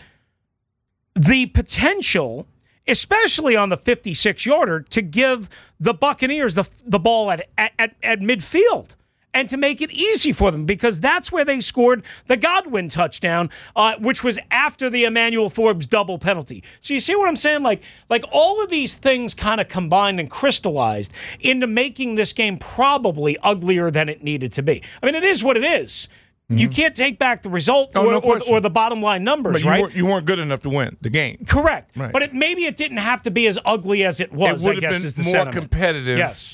[SPEAKER 5] the potential, especially on the 56-yarder, to give the Buccaneers the ball at midfield and to make it easy for them, because that's where they scored the Godwin touchdown, which was after the Emmanuel Forbes double penalty. So you see what I'm saying? Like all of these things kind of combined and crystallized into making this game probably uglier than it needed to be. I mean, it is what it is. You can't take back the result or the bottom line numbers,
[SPEAKER 6] but
[SPEAKER 5] right?
[SPEAKER 6] You weren't good enough to win the game.
[SPEAKER 5] Correct.
[SPEAKER 6] Right.
[SPEAKER 5] But maybe it didn't have to be as ugly as it was,
[SPEAKER 6] It would
[SPEAKER 5] I guess,
[SPEAKER 6] have
[SPEAKER 5] is the
[SPEAKER 6] been more
[SPEAKER 5] sentiment.
[SPEAKER 6] competitive.
[SPEAKER 5] Yes.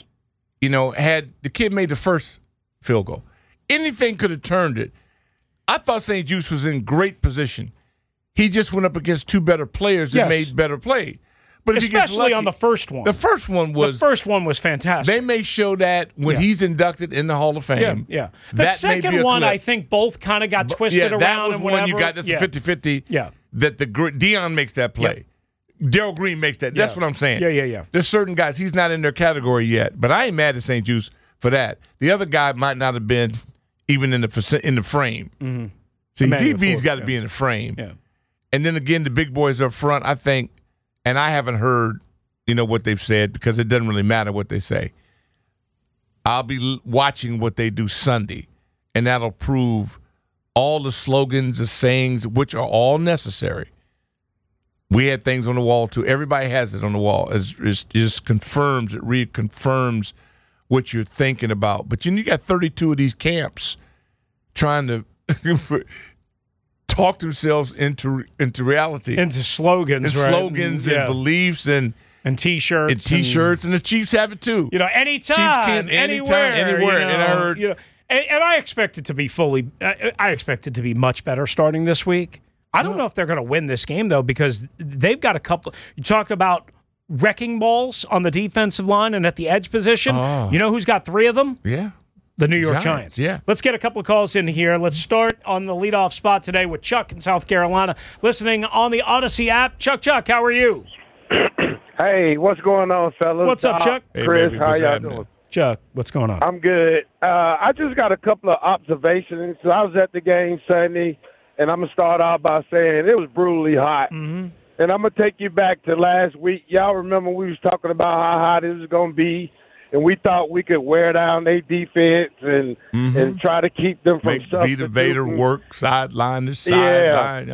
[SPEAKER 6] Had the kid made the first field goal. Anything could have turned it. I thought St. Juice was in great position. He just went up against two better players that made better play. But
[SPEAKER 5] especially on the first one.
[SPEAKER 6] The first one was
[SPEAKER 5] fantastic.
[SPEAKER 6] They may show that when he's inducted in the Hall of Fame.
[SPEAKER 5] Yeah. The second one, I think both kind of got twisted around.
[SPEAKER 6] That was
[SPEAKER 5] and
[SPEAKER 6] one
[SPEAKER 5] whatever.
[SPEAKER 6] you got. That's a 50-50.
[SPEAKER 5] Yeah.
[SPEAKER 6] That Deion makes that play. Daryl Green makes that. That's what I'm saying.
[SPEAKER 5] Yeah.
[SPEAKER 6] There's certain guys, he's not in their category yet. But I ain't mad at St. Juice for that. The other guy might not have been even in the frame. Mm-hmm. See, DB's got to be in the frame.
[SPEAKER 5] Yeah.
[SPEAKER 6] And then again, the big boys up front, I think, and I haven't heard, what they've said, because it doesn't really matter what they say. I'll be watching what they do Sunday, and that'll prove all the slogans, the sayings, which are all necessary. We had things on the wall, too. Everybody has it on the wall. It just confirms, it reconfirms what you're thinking about. But you got 32 of these camps trying to talk themselves into reality.
[SPEAKER 5] Into slogans,
[SPEAKER 6] and
[SPEAKER 5] right?
[SPEAKER 6] slogans and beliefs and
[SPEAKER 5] T-shirts.
[SPEAKER 6] And T-shirts, and the Chiefs have it, too.
[SPEAKER 5] Anytime, anywhere.
[SPEAKER 6] And I heard...
[SPEAKER 5] And I expect it to be I expect it to be much better starting this week. I don't know if they're going to win this game, though, because they've got a couple. You talk about wrecking balls on the defensive line and at the edge position.
[SPEAKER 6] Oh.
[SPEAKER 5] You know who's got 3 of them?
[SPEAKER 6] Yeah.
[SPEAKER 5] The New York Giants.
[SPEAKER 6] Yeah.
[SPEAKER 5] Let's get a couple of calls in here. Let's start on the leadoff spot today with Chuck in South Carolina, listening on the Odyssey app. Chuck, how are you?
[SPEAKER 8] Hey, what's going on, fellas?
[SPEAKER 5] What's up, Chuck?
[SPEAKER 6] Hey,
[SPEAKER 8] Chris,
[SPEAKER 6] baby,
[SPEAKER 8] how
[SPEAKER 6] what's
[SPEAKER 8] y'all
[SPEAKER 6] happening?
[SPEAKER 8] doing?
[SPEAKER 5] Chuck, what's going on?
[SPEAKER 8] I'm good. I just got a couple of observations. I was at the game Sunday, and I'm going to start out by saying it was brutally hot.
[SPEAKER 5] Mm-hmm.
[SPEAKER 8] And I'm going to take you back to last week. Y'all remember we was talking about how hot it was going to be, and we thought we could wear down their defense and try to keep them from
[SPEAKER 6] make Vita Vader work sideline to sideline.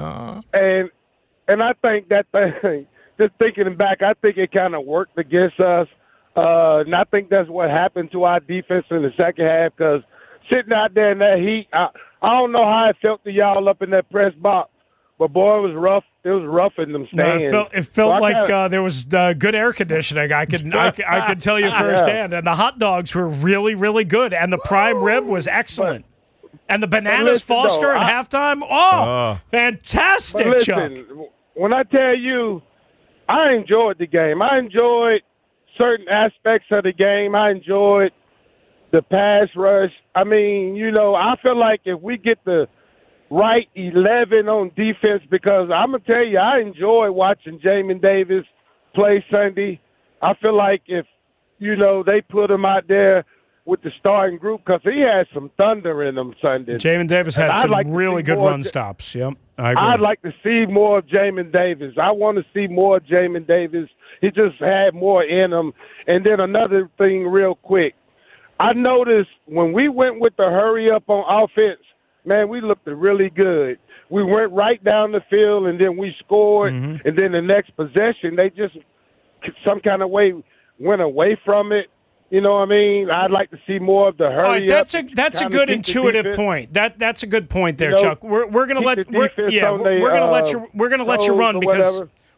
[SPEAKER 8] And I think that thing, just thinking back, I think it kind of worked against us. And I think that's what happened to our defense in the second half, because sitting out there in that heat, I don't know how it felt to y'all up in that press box, but boy, it was rough. It was rough in them stands.
[SPEAKER 5] It felt like there was good air conditioning. I could tell you firsthand. And the hot dogs were really, really good, and the prime rib was excellent. And the bananas Foster at halftime, fantastic,
[SPEAKER 8] but listen,
[SPEAKER 5] Chuck.
[SPEAKER 8] When I tell you, I enjoyed the game. I enjoyed certain aspects of the game. I enjoyed the pass rush. I mean, I feel like if we get the right 11 on defense, because I'm going to tell you, I enjoy watching Jamin Davis play Sunday. I feel like if, they put him out there with the starting group, because he had some thunder in him Sunday.
[SPEAKER 5] Jamin Davis had some really good run stops. Yep, I agree.
[SPEAKER 8] I'd like to see more of Jamin Davis. I want to see more of Jamin Davis. He just had more in him. And then another thing real quick. I noticed when we went with the hurry up on offense, man, we looked really good. We went right down the field, and then we scored. Mm-hmm. And then the next possession, they just some kind of way went away from it. You know what I mean? I'd like to see more of the hurry up.
[SPEAKER 5] That's a good intuitive point. That's a good point there, Chuck. We're gonna let you run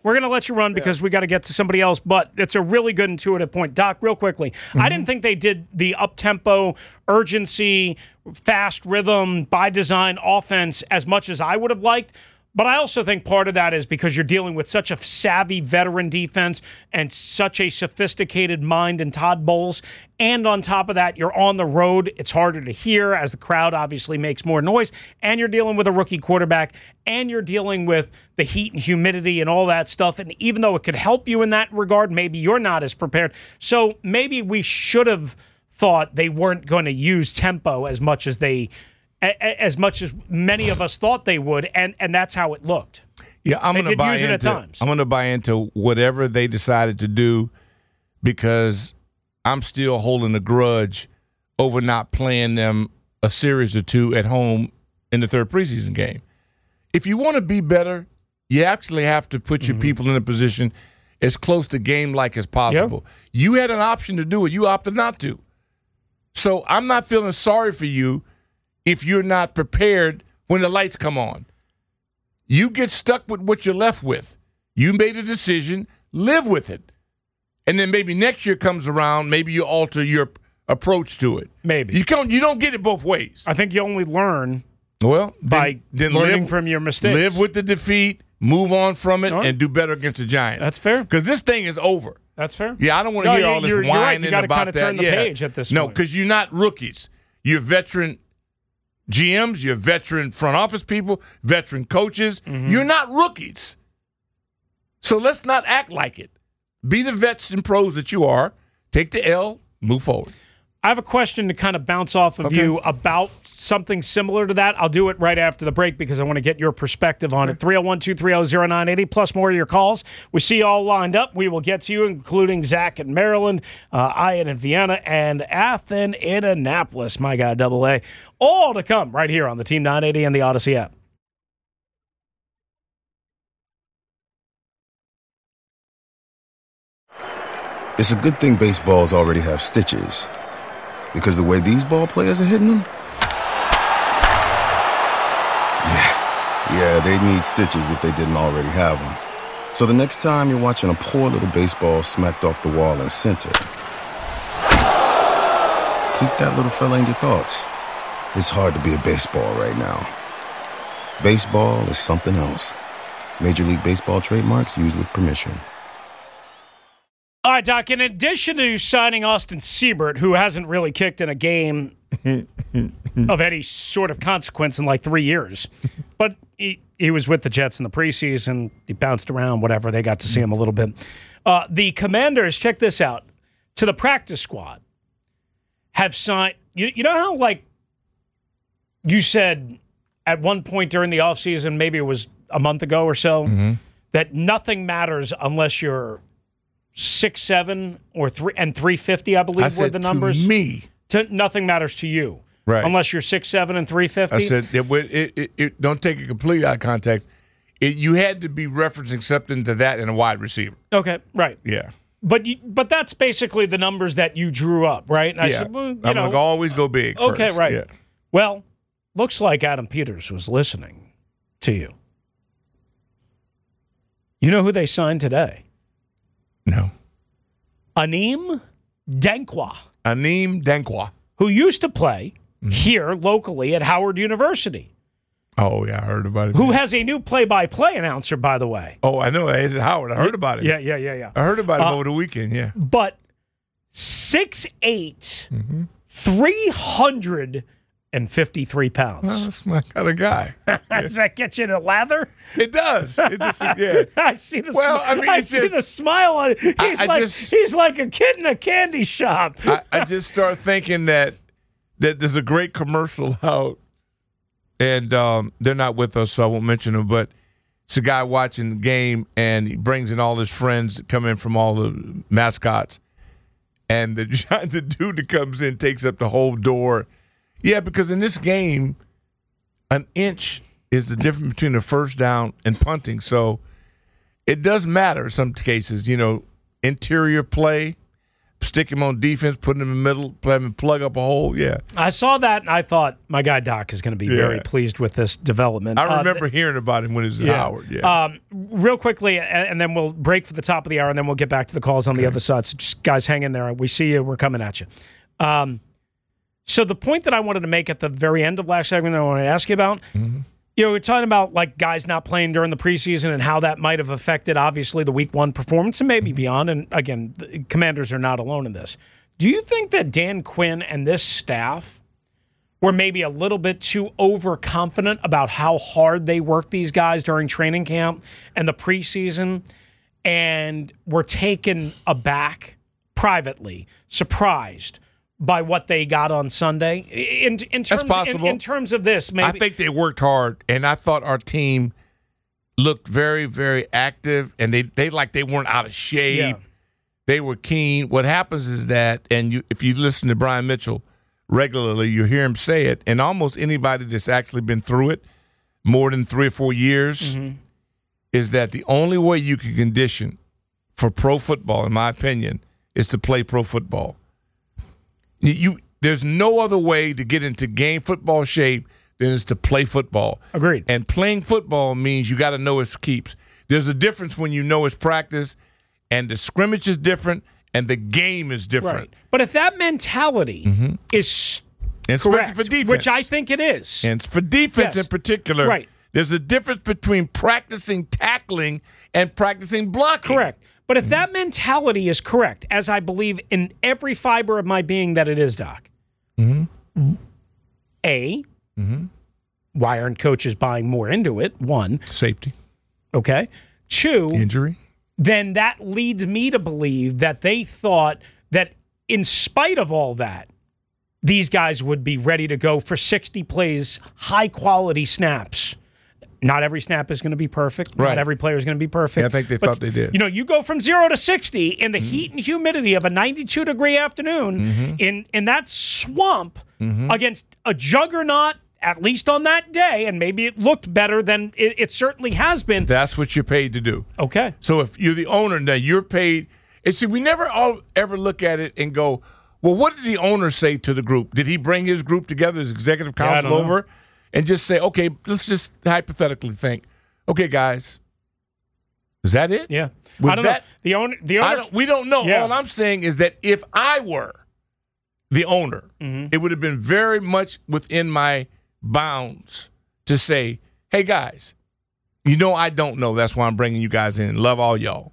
[SPEAKER 5] we're going to let you run because we got to get to somebody else, but it's a really good intuitive point. Doc, real quickly, I didn't think they did the up-tempo, urgency, fast rhythm, by design offense as much as I would have liked. But I also think part of that is because you're dealing with such a savvy veteran defense and such a sophisticated mind in Todd Bowles. And on top of that, you're on the road. It's harder to hear as the crowd obviously makes more noise. And you're dealing with a rookie quarterback. And you're dealing with the heat and humidity and all that stuff. And even though it could help you in that regard, maybe you're not as prepared. So maybe we should have thought they weren't going to use tempo as much as many of us thought they would, and that's how it looked.
[SPEAKER 6] Yeah, I'm going to buy
[SPEAKER 5] into. At times.
[SPEAKER 6] I'm going to buy into whatever they decided to do because I'm still holding a grudge over not playing them a series or two at home in the third preseason game. If you want to be better, you actually have to put your people in a position as close to game-like as possible. Yep. You had an option to do it. You opted not to. So I'm not feeling sorry for you if you're not prepared when the lights come on. You get stuck with what you're left with. You made a decision, live with it. And then maybe next year comes around, maybe you alter your approach to it.
[SPEAKER 5] Maybe.
[SPEAKER 6] You don't get it both ways.
[SPEAKER 5] I think you only learn
[SPEAKER 6] by
[SPEAKER 5] learning from your mistakes.
[SPEAKER 6] Live with the defeat, move on from it, and do better against the Giants.
[SPEAKER 5] That's fair.
[SPEAKER 6] Because this thing is over.
[SPEAKER 5] That's fair.
[SPEAKER 6] Yeah, I don't want to hear all this whining
[SPEAKER 5] right. You
[SPEAKER 6] about
[SPEAKER 5] kind of
[SPEAKER 6] that.
[SPEAKER 5] Turn the page at this point.
[SPEAKER 6] No, because you're not rookies. You're veteran GMs, you're veteran front office people, veteran coaches. You're not rookies. So let's not act like it. Be the vets and pros that you are. Take the L, move forward.
[SPEAKER 5] I have a question to kind of bounce off of you about something similar to that. I'll do it right after the break because I want to get your perspective on it. 301-230-0980 plus more of your calls. We see you all lined up. We will get to you, including Zach in Maryland, Ian in Vienna, and Athen in Annapolis. My God, Double A. All to come right here on the Team 980 and the Odyssey app.
[SPEAKER 9] It's a good thing baseballs already have stitches, because the way these ball players are hitting them, yeah, they'd need stitches if they didn't already have them. So the next time you're watching a poor little baseball smacked off the wall in center, keep that little fella in your thoughts. It's hard to be a baseball right now. Baseball is something else. Major League Baseball trademarks used with permission.
[SPEAKER 5] All right, Doc, in addition to signing Austin Seibert, who hasn't really kicked in a game of any sort of consequence in like 3 years, but he was with the Jets in the preseason. He bounced around, whatever. They got to see him a little bit. The Commanders, check this out, to the practice squad have signed – you know how, like, you said at one point during the offseason, maybe it was a month ago or so, that nothing matters unless you're – 6'7" or 350, I believe, were the numbers.
[SPEAKER 6] To me,
[SPEAKER 5] nothing matters to you,
[SPEAKER 6] right?
[SPEAKER 5] Unless you're 6'7" and 350.
[SPEAKER 6] I said it don't take it completely out of context. You had to be referencing something to that in a wide receiver.
[SPEAKER 5] Okay, right.
[SPEAKER 6] Yeah,
[SPEAKER 5] but that's basically the numbers that you drew up, right? And I
[SPEAKER 6] yeah.
[SPEAKER 5] said, well,
[SPEAKER 6] I'm gonna always go big.
[SPEAKER 5] Okay,
[SPEAKER 6] first.
[SPEAKER 5] right.
[SPEAKER 6] Yeah.
[SPEAKER 5] Well, looks like Adam Peters was listening to you. You know who they signed today?
[SPEAKER 6] No.
[SPEAKER 5] Aneem Dankwa.
[SPEAKER 6] Aneem Dankwa.
[SPEAKER 5] Who used to play here locally at Howard University.
[SPEAKER 6] Oh, yeah, I heard about it.
[SPEAKER 5] Who has a new play-by-play announcer, by the way.
[SPEAKER 6] Oh, I know. It's Howard. I heard about it.
[SPEAKER 5] Yeah.
[SPEAKER 6] I heard about it over the weekend, yeah.
[SPEAKER 5] But 6'8", 353 pounds.
[SPEAKER 6] Well, that's my kind of guy.
[SPEAKER 5] Does that get you to lather?
[SPEAKER 6] It does. It just, yeah.
[SPEAKER 5] I see the the smile on it. He's like a kid in a candy shop.
[SPEAKER 6] I just start thinking that there's a great commercial out, and they're not with us, so I won't mention them, but it's a guy watching the game, and he brings in all his friends that come in from all the mascots, and the dude that comes in takes up the whole door. Yeah, because in this game, an inch is the difference between a first down and punting. So it does matter in some cases, interior play. stick him on defense, put him in the middle, let him plug up a hole. Yeah.
[SPEAKER 5] I saw that, and I thought my guy Doc is going to be very pleased with this development.
[SPEAKER 6] I remember hearing about him when he was at Howard. Yeah.
[SPEAKER 5] Real quickly, and then we'll break for the top of the hour, and then we'll get back to the calls on the other side. So just, guys, hang in there. We see you. We're coming at you. So the point that I wanted to make at the very end of last segment, I want to ask you about, we're talking about like guys not playing during the preseason and how that might have affected, obviously, the Week 1 performance and maybe beyond. And again, the Commanders are not alone in this. Do you think that Dan Quinn and this staff were maybe a little bit too overconfident about how hard they worked these guys during training camp and the preseason, and were taken aback privately, surprised by what they got on Sunday? In terms,
[SPEAKER 6] That's possible.
[SPEAKER 5] In terms of this, maybe.
[SPEAKER 6] I think they worked hard, and I thought our team looked very, very active, and they weren't out of shape.
[SPEAKER 5] Yeah.
[SPEAKER 6] They were keen. What happens is that, and if you listen to Brian Mitchell regularly, you hear him say it, and almost anybody that's actually been through it more than 3 or 4 years, is that the only way you can condition for pro football, in my opinion, is to play pro football. There's no other way to get into game football shape than is to play football.
[SPEAKER 5] Agreed.
[SPEAKER 6] And playing football means you got to know its keeps. There's a difference when you know its practice, and the scrimmage is different, and the game is different.
[SPEAKER 5] Right. But if that mentality is correct,
[SPEAKER 6] for defense,
[SPEAKER 5] which I think it is,
[SPEAKER 6] and for defense in particular,
[SPEAKER 5] right.
[SPEAKER 6] There's a difference between practicing tackling and practicing blocking.
[SPEAKER 5] Correct. But if that mentality is correct, as I believe in every fiber of my being that it is, Doc, why aren't coaches buying more into it? 1.
[SPEAKER 6] Safety.
[SPEAKER 5] Okay. 2.
[SPEAKER 6] Injury.
[SPEAKER 5] Then that leads me to believe that they thought that in spite of all that, these guys would be ready to go for 60 plays, high-quality snaps. Not every snap is going to be perfect.
[SPEAKER 6] Right.
[SPEAKER 5] Not every player is going to be perfect.
[SPEAKER 6] Yeah, I think they thought they did.
[SPEAKER 5] You go from 0 to 60 in the heat and humidity of a 92-degree afternoon in that swamp against a juggernaut, at least on that day, and maybe it looked better than it certainly has been.
[SPEAKER 6] That's what you're paid to do.
[SPEAKER 5] Okay.
[SPEAKER 6] So if you're the owner, now you're paid. And see, we never ever look at it and go, well, what did the owner say to the group? Did he bring his group together, his executive council over? And just say, okay, let's just hypothetically think, okay, guys, is that it?
[SPEAKER 5] Yeah.
[SPEAKER 6] I don't know.
[SPEAKER 5] The owner.
[SPEAKER 6] We don't know.
[SPEAKER 5] Yeah.
[SPEAKER 6] All I'm saying is that if I were the owner, it would have been very much within my bounds to say, hey, guys, I don't know. That's why I'm bringing you guys in. Love all y'all.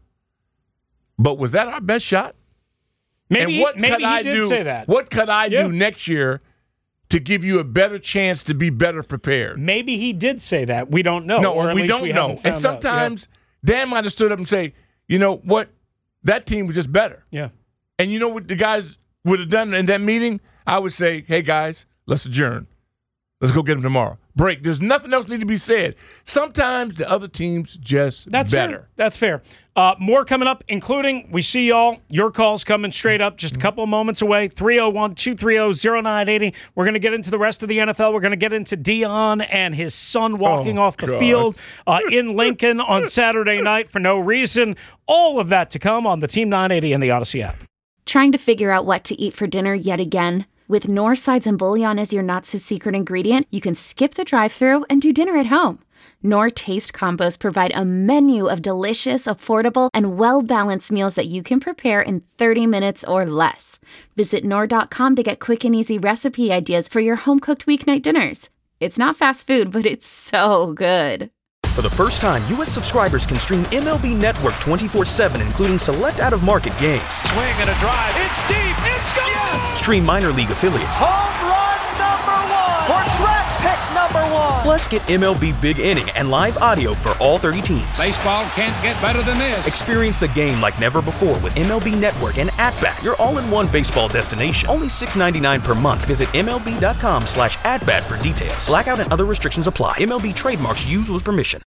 [SPEAKER 6] But was that our best shot?
[SPEAKER 5] Maybe he did say that.
[SPEAKER 6] What could I do next year to give you a better chance to be better prepared?
[SPEAKER 5] Maybe he did say that. We don't know.
[SPEAKER 6] No,
[SPEAKER 5] or at
[SPEAKER 6] we
[SPEAKER 5] least
[SPEAKER 6] don't
[SPEAKER 5] we
[SPEAKER 6] know. And sometimes Dan might have stood up and say, you know what? That team was just better.
[SPEAKER 5] Yeah.
[SPEAKER 6] And you know what the guys would have done in that meeting? I would say, hey, guys, let's adjourn. Let's go get them tomorrow. Break. There's nothing else need to be said. Sometimes the other team's just better.
[SPEAKER 5] Fair. That's fair. More coming up, including, we see y'all, your calls coming straight up, just a couple of moments away, 301-230-0980. We're going to get into the rest of the NFL. We're going to get into Deion and his son walking off the field in Lincoln on Saturday night for no reason. All of that to come on the Team 980 and the Odyssey app.
[SPEAKER 10] Trying to figure out what to eat for dinner yet again? With Knorr sides and bouillon as your not-so-secret ingredient, you can skip the drive-thru and do dinner at home. Knorr Taste Combos provide a menu of delicious, affordable, and well-balanced meals that you can prepare in 30 minutes or less. Visit Knorr.com to get quick and easy recipe ideas for your home-cooked weeknight dinners. It's not fast food, but it's so good.
[SPEAKER 1] For the first time, U.S. subscribers can stream MLB Network 24/7, including select out-of-market games.
[SPEAKER 2] Swing and a drive. It's deep. It's gone. Yes!
[SPEAKER 1] Stream minor league affiliates.
[SPEAKER 2] Home run number 1. Or track pick number 1.
[SPEAKER 1] Plus, get MLB Big Inning and live audio for all 30 teams.
[SPEAKER 11] Baseball can't get better than this.
[SPEAKER 1] Experience the game like never before with MLB Network and At-Bat, your all-in-one baseball destination. Only $6.99 per month. Visit MLB.com/atbat for details. Blackout and other restrictions apply. MLB trademarks used with permission.